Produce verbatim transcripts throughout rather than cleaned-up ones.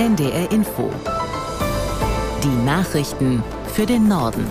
N D R Info. Die Nachrichten für den Norden.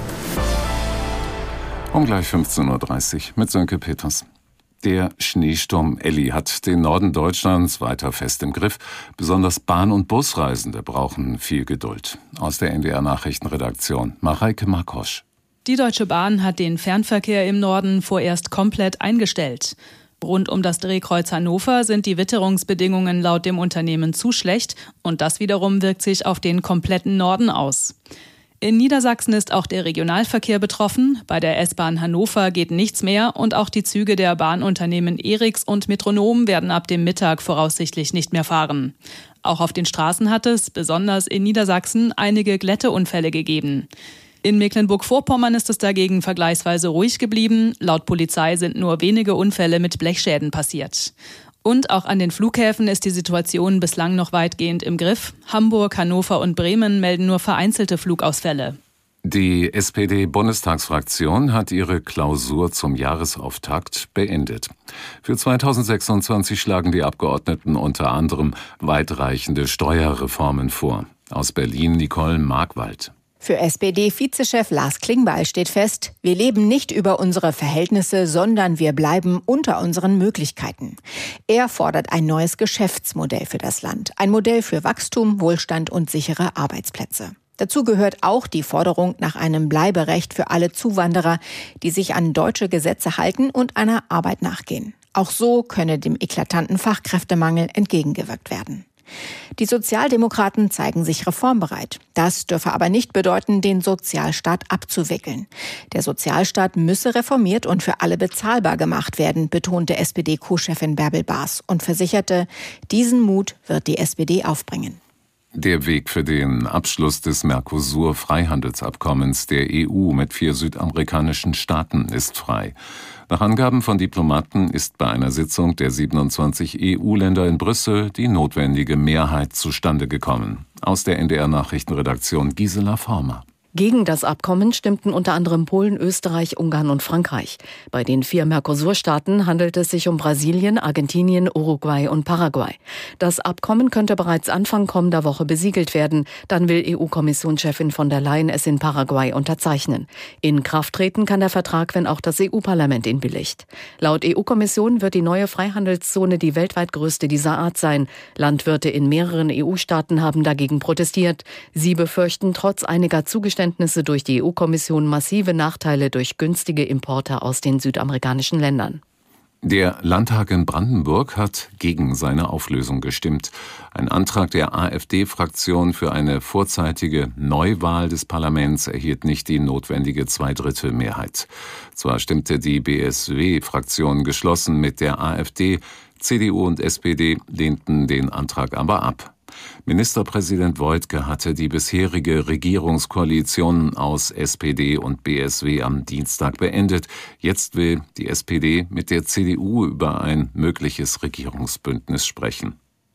Um gleich fünfzehn Uhr dreißig mit Sönke Peters. Der Schneesturm Elli hat den Norden Deutschlands weiter fest im Griff. Besonders Bahn- und Busreisende brauchen viel Geduld. Aus der N D R-Nachrichtenredaktion Mareike Markosch. Die Deutsche Bahn hat den Fernverkehr im Norden vorerst komplett eingestellt. Rund um das Drehkreuz Hannover sind die Witterungsbedingungen laut dem Unternehmen zu schlecht und das wiederum wirkt sich auf den kompletten Norden aus. In Niedersachsen ist auch der Regionalverkehr betroffen. Bei der S-Bahn Hannover geht nichts mehr und auch die Züge der Bahnunternehmen Eriks und Metronom werden ab dem Mittag voraussichtlich nicht mehr fahren. Auch auf den Straßen hat es, besonders in Niedersachsen, einige Glätteunfälle gegeben. In Mecklenburg-Vorpommern ist es dagegen vergleichsweise ruhig geblieben. Laut Polizei sind nur wenige Unfälle mit Blechschäden passiert. Und auch an den Flughäfen ist die Situation bislang noch weitgehend im Griff. Hamburg, Hannover und Bremen melden nur vereinzelte Flugausfälle. Die S P D-Bundestagsfraktion hat ihre Klausur zum Jahresauftakt beendet. Für zweitausendsechsundzwanzig schlagen die Abgeordneten unter anderem weitreichende Steuerreformen vor. Aus Berlin Nicole Markwald. Für S P D-Vizechef Lars Klingbeil steht fest, wir leben nicht über unsere Verhältnisse, sondern wir bleiben unter unseren Möglichkeiten. Er fordert ein neues Geschäftsmodell für das Land. Ein Modell für Wachstum, Wohlstand und sichere Arbeitsplätze. Dazu gehört auch die Forderung nach einem Bleiberecht für alle Zuwanderer, die sich an deutsche Gesetze halten und einer Arbeit nachgehen. Auch so könne dem eklatanten Fachkräftemangel entgegengewirkt werden. Die Sozialdemokraten zeigen sich reformbereit. Das dürfe aber nicht bedeuten, den Sozialstaat abzuwickeln. Der Sozialstaat müsse reformiert und für alle bezahlbar gemacht werden, betonte S P D-Co-Chefin Bärbel Baas und versicherte, diesen Mut wird die S P D aufbringen. Der Weg für den Abschluss des Mercosur-Freihandelsabkommens der E U mit vier südamerikanischen Staaten ist frei. Nach Angaben von Diplomaten ist bei einer Sitzung der siebenundzwanzig E U-Länder in Brüssel die notwendige Mehrheit zustande gekommen. Aus der N D R-Nachrichtenredaktion Gisela Former. Gegen das Abkommen stimmten unter anderem Polen, Österreich, Ungarn und Frankreich. Bei den vier Mercosur-Staaten handelt es sich um Brasilien, Argentinien, Uruguay und Paraguay. Das Abkommen könnte bereits Anfang kommender Woche besiegelt werden. Dann will E U-Kommissionschefin von der Leyen es in Paraguay unterzeichnen. In Kraft treten kann der Vertrag, wenn auch das E U-Parlament ihn billigt. Laut E U-Kommission wird die neue Freihandelszone die weltweit größte dieser Art sein. Landwirte in mehreren E U-Staaten haben dagegen protestiert. Sie befürchten trotz einiger Zugeständnisse durch die E U-Kommission massive Nachteile durch günstige Importe aus den südamerikanischen Ländern. Der Landtag in Brandenburg hat gegen seine Auflösung gestimmt. Ein Antrag der AfD-Fraktion für eine vorzeitige Neuwahl des Parlaments erhielt nicht die notwendige Zweidrittelmehrheit. Zwar stimmte die B S W-Fraktion geschlossen mit der AfD, C D U und S P D lehnten den Antrag aber ab. Ministerpräsident Woidke hatte die bisherige Regierungskoalition aus S P D und B S W am Dienstag beendet. Jetzt will die S P D mit der C D U über ein mögliches Regierungsbündnis sprechen.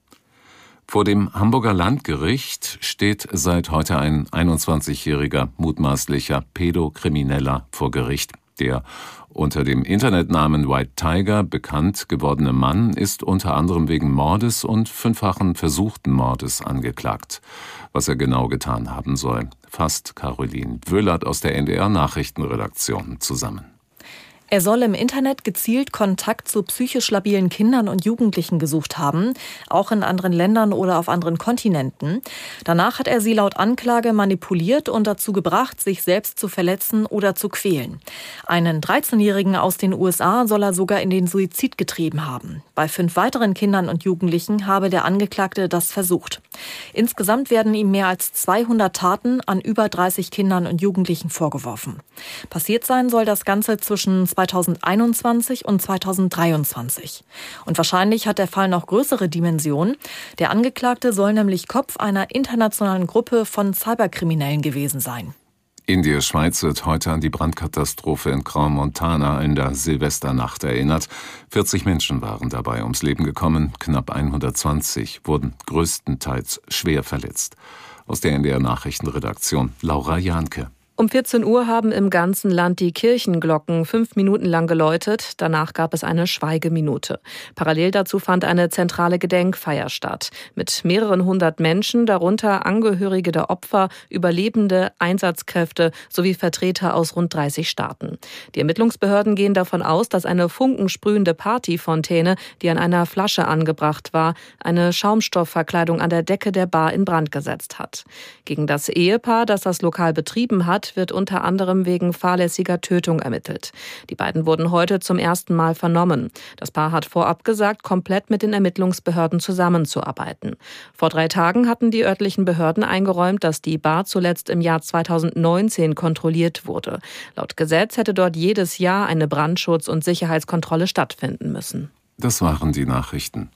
Vor dem Hamburger Landgericht steht seit heute ein einundzwanzigjähriger mutmaßlicher Pädokrimineller vor Gericht. Der unter dem Internetnamen White Tiger bekannt gewordene Mann ist unter anderem wegen Mordes und fünffachen versuchten Mordes angeklagt. Was er genau getan haben soll, fasst Caroline Wöhlert aus der N D R-Nachrichtenredaktion zusammen. Er soll im Internet gezielt Kontakt zu psychisch labilen Kindern und Jugendlichen gesucht haben, auch in anderen Ländern oder auf anderen Kontinenten. Danach hat er sie laut Anklage manipuliert und dazu gebracht, sich selbst zu verletzen oder zu quälen. Einen dreizehnjährigen aus den U S A soll er sogar in den Suizid getrieben haben. Bei fünf weiteren Kindern und Jugendlichen habe der Angeklagte das versucht. Insgesamt werden ihm mehr als zweihundert Taten an über dreißig Kindern und Jugendlichen vorgeworfen. Passiert sein soll das Ganze zwischen zweitausendeinundzwanzig und zweitausenddreiundzwanzig. Und wahrscheinlich hat der Fall noch größere Dimensionen. Der Angeklagte soll nämlich Kopf einer internationalen Gruppe von Cyberkriminellen gewesen sein. In der Schweiz wird heute an die Brandkatastrophe in Crans-Montana in der Silvesternacht erinnert. vierzig Menschen waren dabei ums Leben gekommen, knapp hundertzwanzig wurden größtenteils schwer verletzt. Aus der N D R-Nachrichtenredaktion Laura Jahnke. Um vierzehn Uhr haben im ganzen Land die Kirchenglocken fünf Minuten lang geläutet. Danach gab es eine Schweigeminute. Parallel dazu fand eine zentrale Gedenkfeier statt. Mit mehreren hundert Menschen, darunter Angehörige der Opfer, Überlebende, Einsatzkräfte sowie Vertreter aus rund dreißig Staaten. Die Ermittlungsbehörden gehen davon aus, dass eine funkensprühende Partyfontäne, die an einer Flasche angebracht war, eine Schaumstoffverkleidung an der Decke der Bar in Brand gesetzt hat. Gegen das Ehepaar, das das Lokal betrieben hat, wird unter anderem wegen fahrlässiger Tötung ermittelt. Die beiden wurden heute zum ersten Mal vernommen. Das Paar hat vorab gesagt, komplett mit den Ermittlungsbehörden zusammenzuarbeiten. Vor drei Tagen hatten die örtlichen Behörden eingeräumt, dass die Bar zuletzt im Jahr zweitausendneunzehn kontrolliert wurde. Laut Gesetz hätte dort jedes Jahr eine Brandschutz- und Sicherheitskontrolle stattfinden müssen. Das waren die Nachrichten.